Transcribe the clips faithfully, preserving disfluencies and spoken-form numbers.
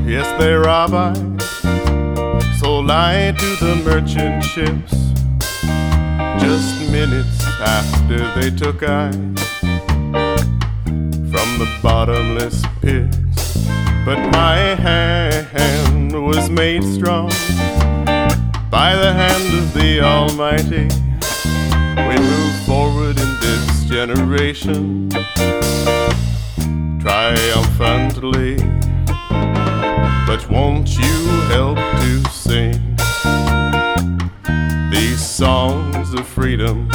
yes they rob I, sold I to the merchant ships. Just minutes after they took I from the bottomless pit. But my hand was made strong by the hand of the Almighty. We move forward in this generation triumphantly. But won't you help to sing these songs of freedom?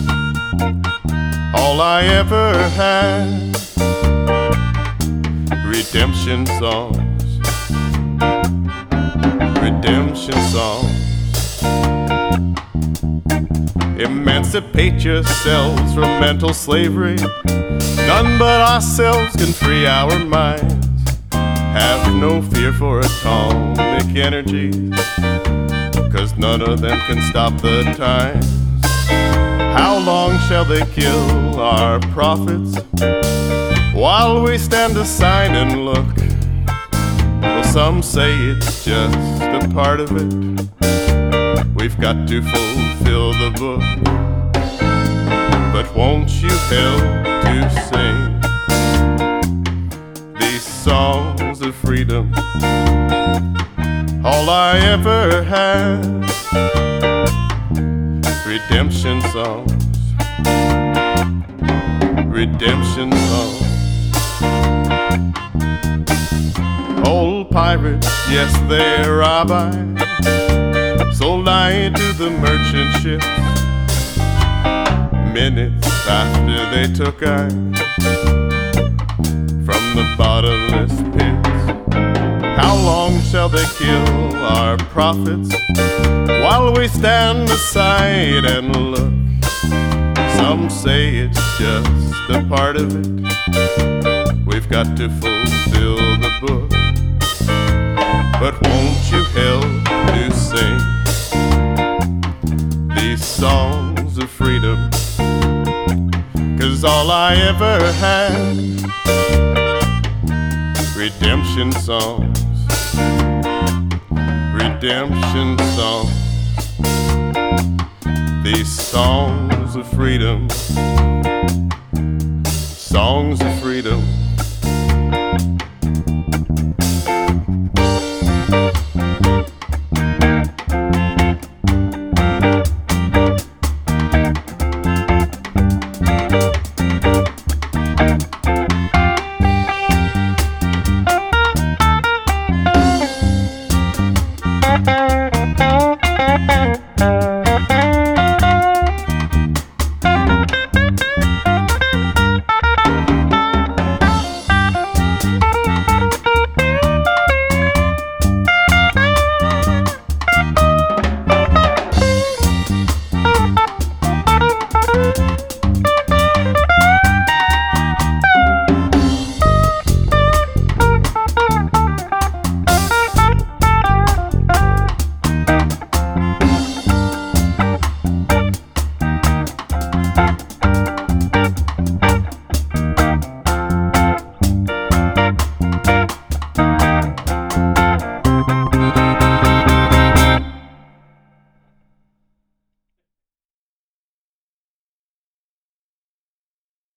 All I ever had, redemption songs, redemption songs. Emancipate yourselves from mental slavery. None but ourselves can free our minds. Have no fear for atomic energy, 'cause none of them can stop the times. How long shall they kill our prophets while we stand aside and look? Well, some say it's just a part of it. We've got to fulfill the book. But won't you help to sing these songs of freedom? All I ever had, redemption songs, redemption songs. Old pirates, yes they rob I, sold I to the merchant ships. Minutes after they took I from the bottomless pits. How long shall they kill our prophets while we stand aside and look? Some say it's just a part of it. We've got to fulfill the book. But won't you help to sing these songs of freedom? 'Cause all I ever had, redemption songs, redemption songs. These songs of freedom, songs of freedom.